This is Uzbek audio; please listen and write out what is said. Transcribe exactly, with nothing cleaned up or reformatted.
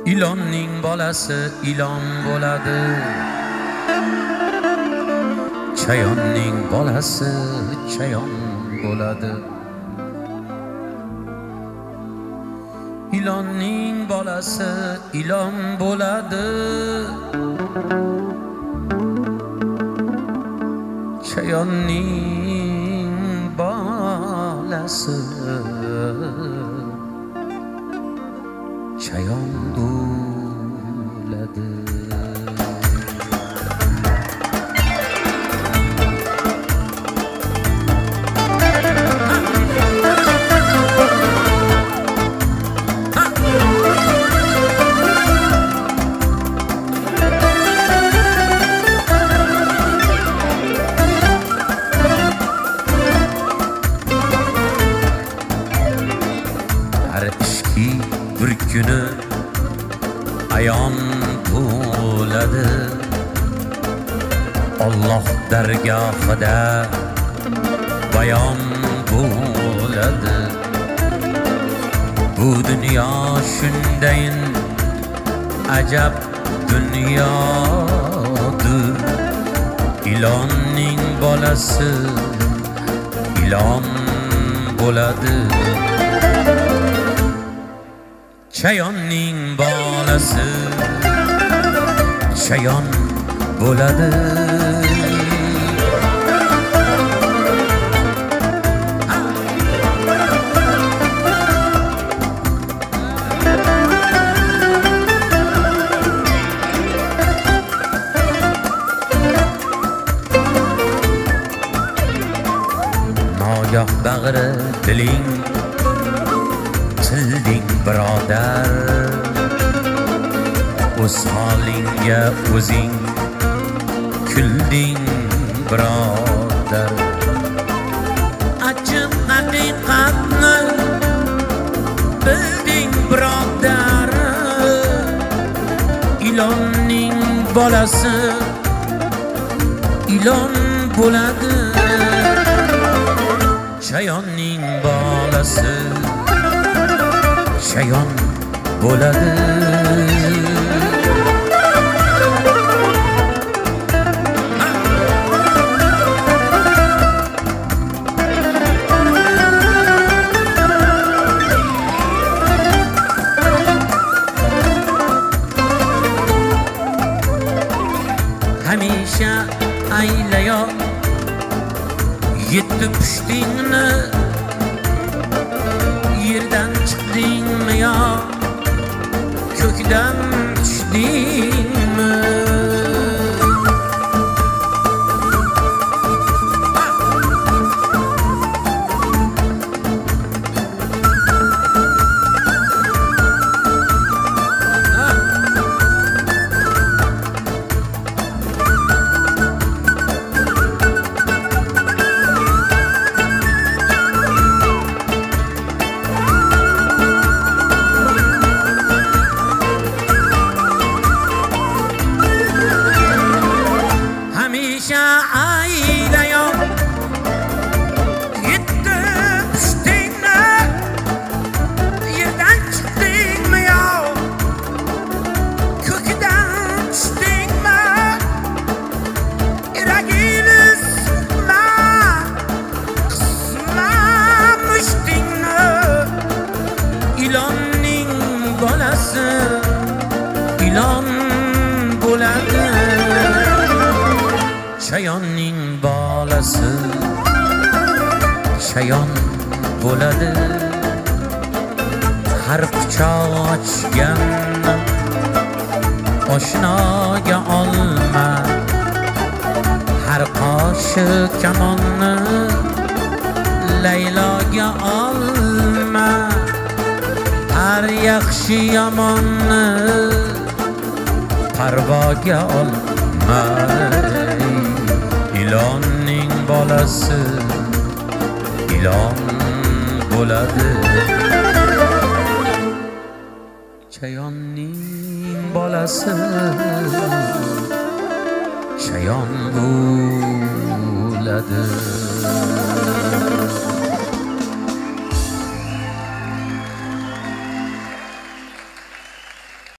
ilonning bolasi ilon bo'ladi, chayonning bolasi chayon bo'ladi. Ilonning bolasi ilon bo'ladi, chayonning bolasi chayon bo'ladi. Bir kuni ayon bo'ladi, Alloh dargohida bayon bo'ladi. Bu dunyo shundayin ajab dunyodir, ilonning bolasi ilon bo'ladi, chayonning bolasi chayon bo'ladi. Nogoh bag'ri diling tilding birodar, o'z holingga o'zing kulding birodar. Achchiq haqiqatni bilding birodar, ilonning bolasi ilon bo'ladi, chayonning bolasi chayon bo'ladi. Hamisha aylayo yetti pushtingni, yerdan chiqdingmi yo ko'kdan tushdingmi? Ilonning bolasi ilon bo'ladi, chayonning bolasi chayon bo'ladi. Har quchoq ochgan oshnoga olma, har qoshiq kamonni Layloga olma, har yaxshi yomonni parvoga olma. Ilonning bolasi ilon bo'ladi, chayonning bolasi chayon bo'ladi.